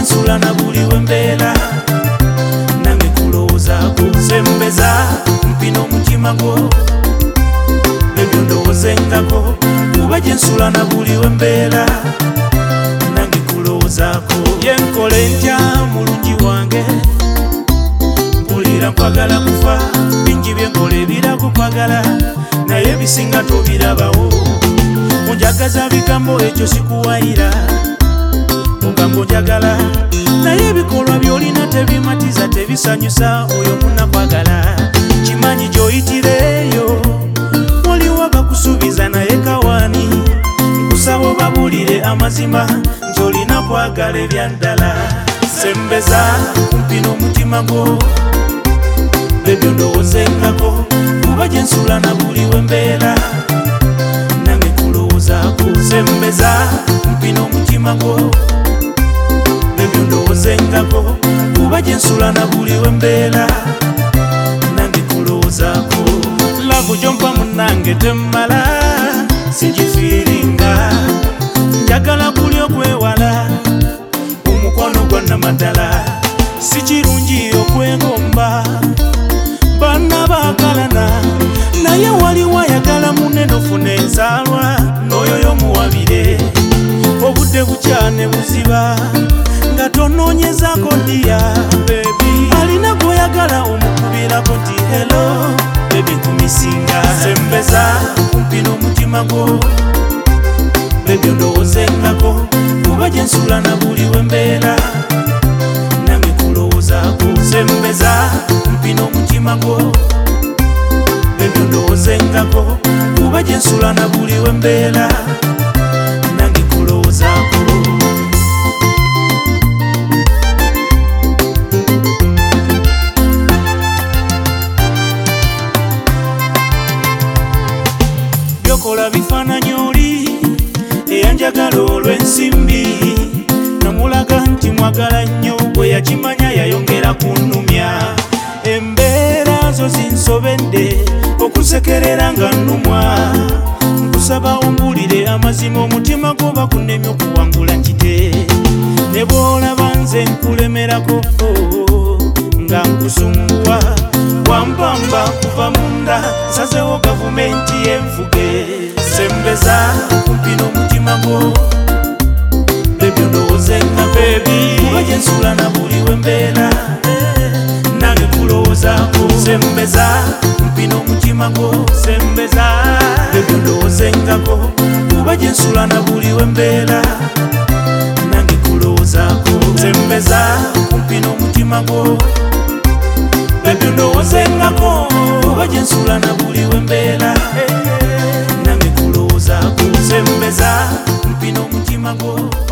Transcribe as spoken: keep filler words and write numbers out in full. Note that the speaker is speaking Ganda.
jensula na buli wembeera nange kulowoozaako sembeza mpino omutima gwo ebyo ndowoozengako kuba jensula na buli wembeera nange kulowoozaako yenkole ntya mulungi wange mpulira nkwagala kufa bingi byenkola ebirago kwagala naye bisinga tobirabawo onjagaza bigambo ekyo sikuwayira ogamba onjagala naye ebikolwa byolina tebimatiza tebisanyusa oyo munakwagala kimanyi gyoyitireeyo waliwo bakusuubiza naye kawaani nkusaba obabulire amazima nti olina kwagala ebyaddala sembeza kumpi n'omutima gwo ebyo ndowoozengako kuba jensula na buli wembeera nange kulowoozaako sembeza kumpi n'omutima gwo ebyo ndowoozengako kuba jensula na buli wembeera nange kulowoozaako lavu gyompa munnange temmala sigifiiringa njagala kuli okwewala omukono gwa namaddala si kirungi okwegomba banna baagalana naye waliwo ayagala munene ofuna enzaalwa n'oyo y'omuwabire obudde bukyane buziba nga tonoonyezaako ddiya bebi alina gw'oyagala omukubirako nti helo bebi kumisinga sembeza kumpi n'omutima gwo ebyo ndowoozengako kuba jensula na buli wembeera nange kulowoozaako sembeza kumpi n'omutima gwo ebyo ndowoozengako kuba jensula na buli wembeera nange kulowoozaako byokola bifaananyi oli eyanjagala olw'ensimbi namulaga nti mwagala nnyo bwe yakimanya yayongera kunnumya embeera zo zinsobedde okusekerera nga nnumwa nkusaba ombulire amazima omutima gwo bakunemye okuwangula nkite ne bw'olaba nze nkulemerako nga nkusumbuwa wampamba kuva munda nsazewo gavumenti y'enfuge sembeza kumpi n'omutima gwo ebyo ndowoozenga bebi kuba jensula na buli wembeera nange kulowoozaako sembeza kumpi n'omutima gwo sembeza ebyo ndowoozengako kuba jensula na buli wembeera nange kulowoozaako sembeza kumpi n'omutima gwo ebyo ndowoozengako kuba jensula na buli wembeera nange kulowoozaako sembeza kumpi n'omutima gwo